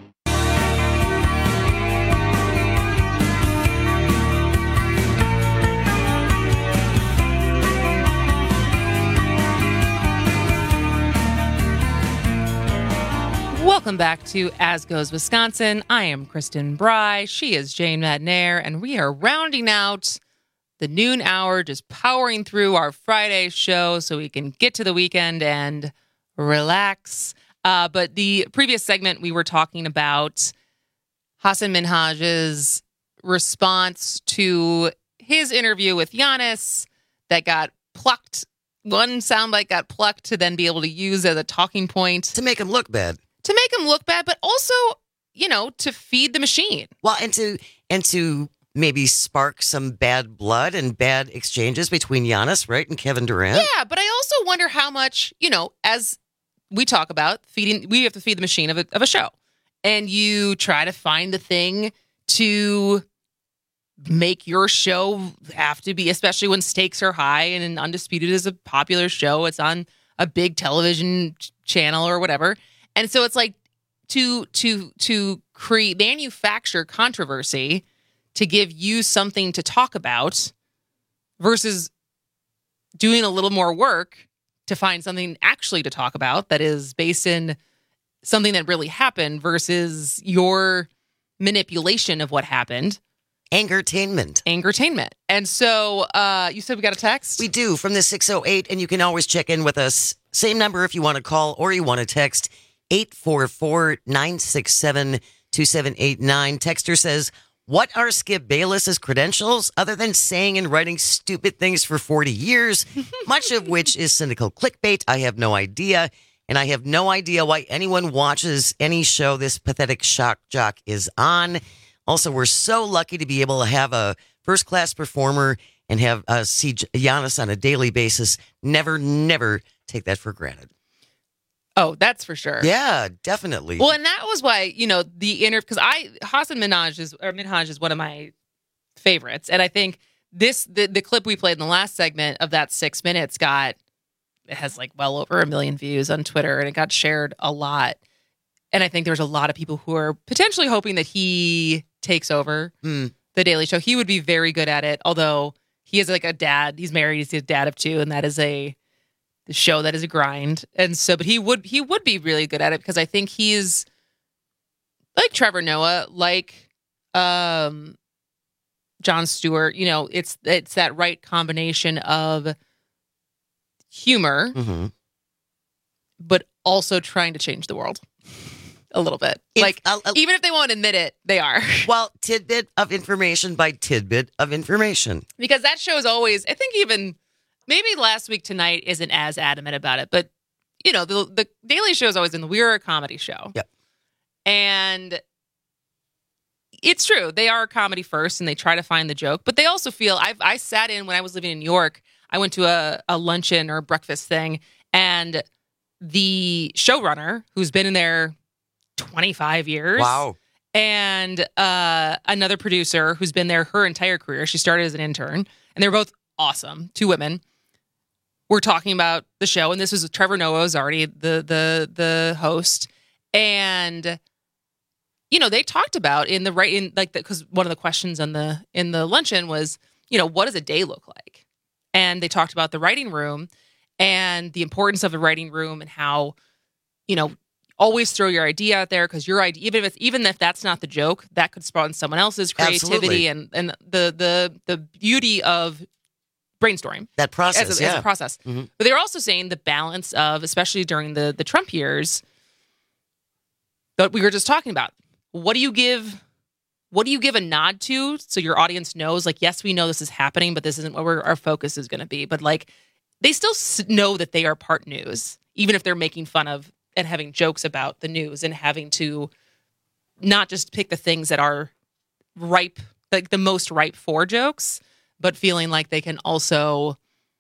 Welcome back to As Goes Wisconsin. I am Kristen Bry. She is Jane Madnair, and we are rounding out the noon hour, just powering through our Friday show so we can get to the weekend and relax. But the previous segment, we were talking about Hasan Minhaj's response to his interview with Giannis that got plucked. One soundbite got plucked to then be able to use as a talking point. To make him look bad. To make him look bad, but also, to feed the machine. Well, and to maybe spark some bad blood and bad exchanges between Giannis, right, and Kevin Durant. Yeah, but I also wonder how much, as we talk about we have to feed the machine of a show. And you try to find the thing to make your show have to be, especially when stakes are high and Undisputed is a popular show. It's on a big television channel or whatever. And so it's like to manufacture controversy to give you something to talk about versus doing a little more work to find something actually to talk about that is based in something that really happened versus your manipulation of what happened. Angertainment. And so you said we got a text? We do, from the 608, and you can always check in with us. Same number if you want to call or you want to text. 844-967-2789. Texter says, what are Skip Bayless's credentials other than saying and writing stupid things for 40 years, much of which is cynical clickbait? I have no idea. And I have no idea why anyone watches any show this pathetic shock jock is on. Also, we're so lucky to be able to have a first-class performer and have see Giannis on a daily basis. Never take that for granted. Oh, that's for sure. Yeah, definitely. Well, and that was why, because Hasan Minhaj is one of my favorites. And I think the clip we played in the last segment of that 6 minutes has like well over 1 million views on Twitter, and it got shared a lot. And I think there's a lot of people who are potentially hoping that he takes over The Daily Show. He would be very good at it, although he is like a dad. He's married. He's a dad of 2, and that is the show that is a grind. And so, but he would be really good at it because I think he's like Trevor Noah, like Jon Stewart. It's that right combination of humor, but also trying to change the world a little bit. Even if they won't admit it, they are. Well, tidbit of information by tidbit of information. Because that show is always, I think even maybe Last Week Tonight isn't as adamant about it, but the Daily Show is always we're a comedy show. Yep. And it's true. They are a comedy first and they try to find the joke, but they also feel I sat in when I was living in New York. I went to a luncheon or breakfast thing, and the showrunner, who's been in there 25 years. Wow. And another producer who's been there her entire career. She started as an intern, and they were both awesome. 2 women. We're talking about the show, and this was Trevor Noah was already the host, and they talked about because one of the questions in the luncheon was, what does a day look like? And they talked about the writing room and the importance of the writing room and how, always throw your idea out there because your idea, even if that's not the joke, that could spawn someone else's creativity. Absolutely. and the beauty of brainstorming. That process, as a process. Mm-hmm. But they're also saying the balance of, especially during the Trump years, that we were just talking about. What do you give a nod to so your audience knows, like, yes, we know this is happening, but this isn't what our focus is going to be. But, like, they still know that they are part news, even if they're making fun of and having jokes about the news and having to not just pick the things that are ripe, like the most ripe for jokes, but feeling like they can also,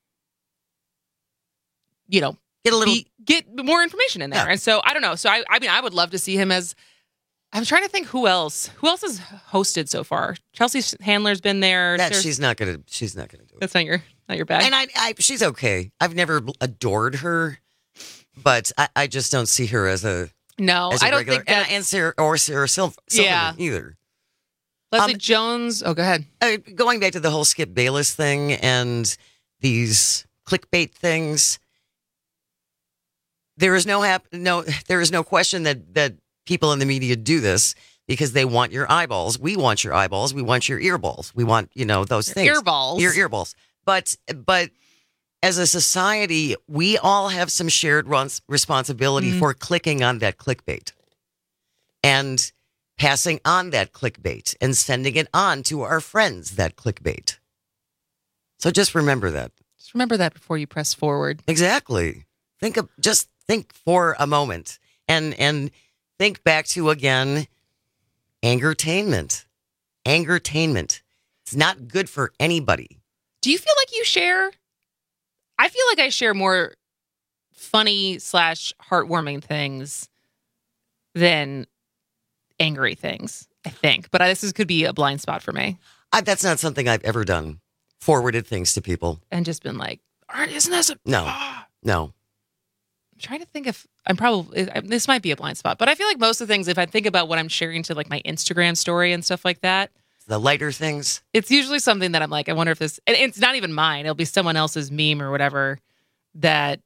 get more information in there. Yeah. And so, I don't know. So, I would love to see him as... I'm trying to think who else has hosted so far. Chelsea Handler's been there. She's not gonna do it. That's not your bag. And she's okay. I've never adored her, but I just don't see her as a I don't think that, and Sarah Silverman either. Leslie Jones. Oh, go ahead. Going back to the whole Skip Bayless thing and these clickbait things, there is no question that people in the media do this because they want your eyeballs. We want your eyeballs. We want your earballs. We want, those things. Earballs. Your earballs. But as a society, we all have some shared responsibility for clicking on that clickbait and passing on that clickbait and sending it on to our friends, that clickbait. So just remember that. Just remember that before you press forward. Exactly. Just think for a moment and think back to, again, angertainment. Angertainment. It's not good for anybody. Do you feel like you share? I feel like I share more funny / heartwarming things than angry things, I think. But this could be a blind spot for me. That's not something I've ever done. Forwarded things to people. And just been like, isn't this a... No. I'm trying to think if this might be a blind spot, but I feel like most of the things, if I think about what I'm sharing to like my Instagram story and stuff like that, the lighter things, it's usually something that I'm like, I wonder if this, and it's not even mine. It'll be someone else's meme or whatever that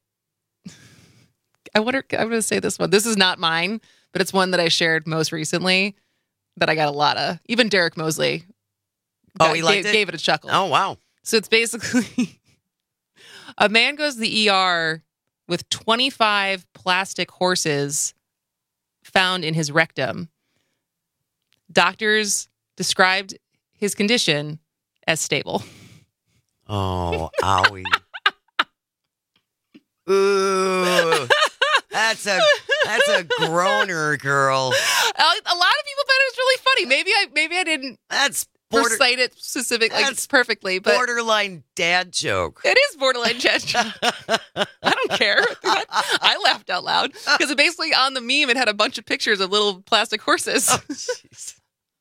I wonder, I'm going to say this one. This is not mine, but it's one that I shared most recently that I got a lot of. Even Derek Mosley gave it a chuckle. Oh, wow. So it's basically a man goes to the ER with 25 plastic horses found in his rectum. Doctors described his condition as stable. Oh, owie. Ooh. That's a groaner, girl. A lot of people thought it was really funny. Maybe I didn't recite it specifically, perfectly, but borderline dad joke. It is borderline dad joke. I don't care. I laughed out loud because basically on the meme it had a bunch of pictures of little plastic horses. Oh, jeez.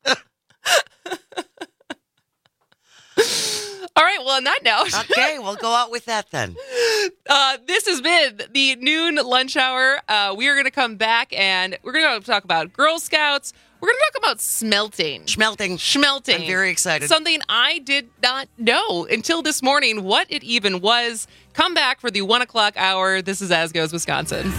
All right, well, on that note. Okay, we'll go out with that then. This has been the noon lunch hour. We are going to come back and we're going to talk about Girl Scouts. We're going to talk about smelting. Schmelting. I'm very excited. Something I did not know until this morning what it even was. Come back for the 1 o'clock hour. This is As Goes Wisconsin.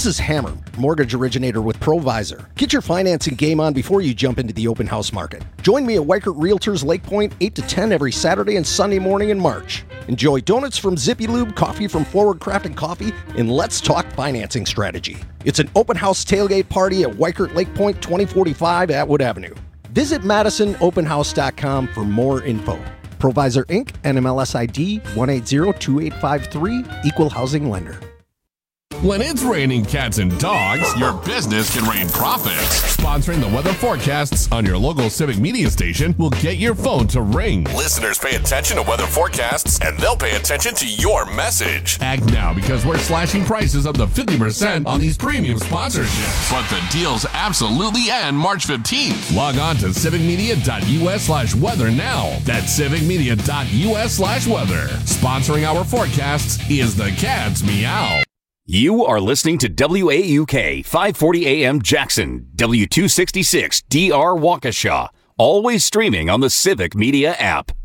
This is Hammer, mortgage originator with Provisor. Get your financing game on before you jump into the open house market. Join me at Weichert Realtors Lake Point 8 to 10 every Saturday and Sunday morning in March. Enjoy donuts from Zippy Lube, coffee from Forward Crafted Coffee, and let's talk financing strategy. It's an open house tailgate party at Weichert Lake Point 2045 Atwood Avenue. Visit MadisonOpenHouse.com for more info. Provisor Inc., NMLS ID 1802853, Equal Housing Lender. When it's raining cats and dogs, your business can rain profits. Sponsoring the weather forecasts on your local Civic Media station will get your phone to ring. Listeners pay attention to weather forecasts, and they'll pay attention to your message. Act now, because we're slashing prices up to 50% on these premium sponsorships. But the deals absolutely end March 15th. Log on to civicmedia.us/weather now. That's civicmedia.us/weather. Sponsoring our forecasts is the Cat's Meow. You are listening to WAUK 540 AM Jackson, W266 DR Waukesha, always streaming on the Civic Media app.